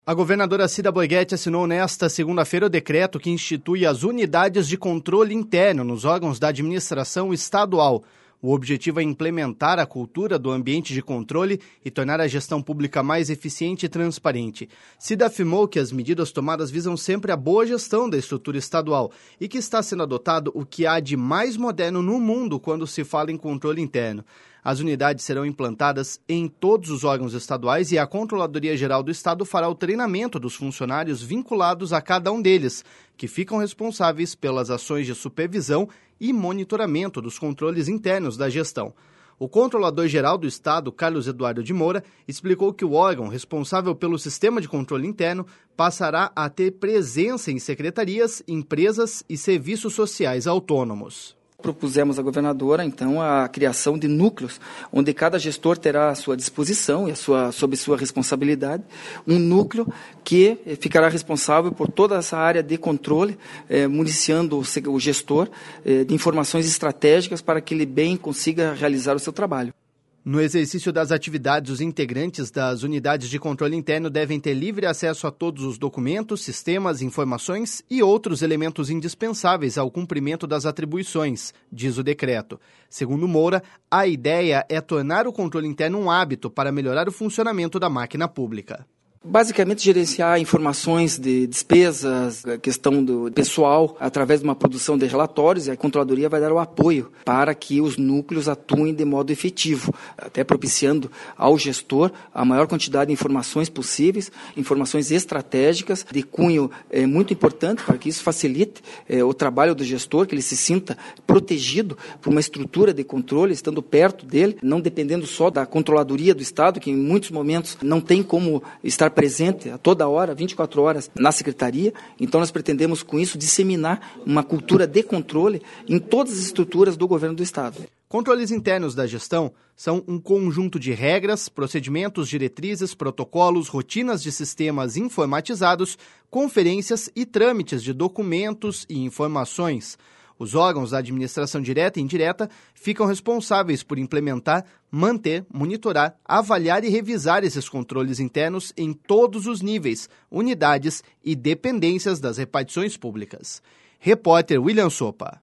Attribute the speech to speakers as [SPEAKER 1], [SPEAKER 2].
[SPEAKER 1] A governadora Cida Borghetti assinou nesta segunda-feira o decreto que institui as unidades de controle interno nos órgãos da administração estadual. O objetivo é implementar a cultura do ambiente de controle e tornar a gestão pública mais eficiente e transparente. Cida afirmou que as medidas tomadas visam sempre a boa gestão da estrutura estadual e que está sendo adotado o que há de mais moderno no mundo quando se fala em controle interno. As unidades serão implantadas em todos os órgãos estaduais e a Controladoria Geral do Estado fará o treinamento dos funcionários vinculados a cada um deles, que ficam responsáveis pelas ações de supervisão e monitoramento dos controles internos da gestão. O Controlador-Geral do Estado, Carlos Eduardo de Moura, explicou que o órgão responsável pelo sistema de controle interno passará a ter presença em secretarias, empresas e serviços sociais autônomos.
[SPEAKER 2] Propusemos à governadora, então, a criação de núcleos, onde cada gestor terá à sua disposição e sob sua responsabilidade, um núcleo que ficará responsável por toda essa área de controle, municiando o gestor de informações estratégicas para que ele bem consiga realizar o seu trabalho.
[SPEAKER 1] No exercício das atividades, os integrantes das unidades de controle interno devem ter livre acesso a todos os documentos, sistemas, informações e outros elementos indispensáveis ao cumprimento das atribuições, diz o decreto. Segundo Moura, a ideia é tornar o controle interno um hábito para melhorar o funcionamento da máquina pública.
[SPEAKER 2] Basicamente, gerenciar informações de despesas, a questão do pessoal, através de uma produção de relatórios, e a Controladoria vai dar o apoio para que os núcleos atuem de modo efetivo, até propiciando ao gestor a maior quantidade de informações possíveis, informações estratégicas, de cunho muito importante, para que isso facilite o trabalho do gestor, que ele se sinta protegido por uma estrutura de controle, estando perto dele, não dependendo só da Controladoria do Estado, que em muitos momentos não tem como estar presente a toda hora, 24 horas, na secretaria. Então, nós pretendemos, com isso, disseminar uma cultura de controle em todas as estruturas do governo do Estado.
[SPEAKER 1] Controles internos da gestão são um conjunto de regras, procedimentos, diretrizes, protocolos, rotinas de sistemas informatizados, conferências e trâmites de documentos e informações. Os órgãos da administração direta e indireta ficam responsáveis por implementar, manter, monitorar, avaliar e revisar esses controles internos em todos os níveis, unidades e dependências das repartições públicas. Repórter William Sopa.